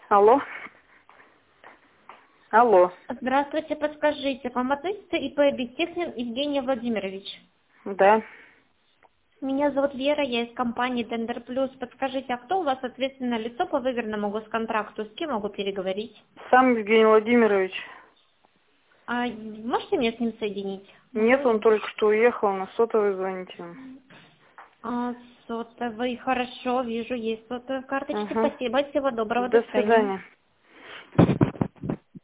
Алло. Алло. Здравствуйте, подскажите, к вам относится ИП Бестехнин Евгений Владимирович? Да. Меня зовут Вера, я из компании Tender Plus. Подскажите, а кто у вас ответственное лицо по выигранному госконтракту? С кем могу переговорить? Сам Евгений Владимирович. А можете меня с ним соединить? Нет, он только что уехал, на сотовый звоните ему. Сотовый, хорошо, вижу, есть сотовый в карточке. Ага. Спасибо, всего доброго, до До свидания. свидания.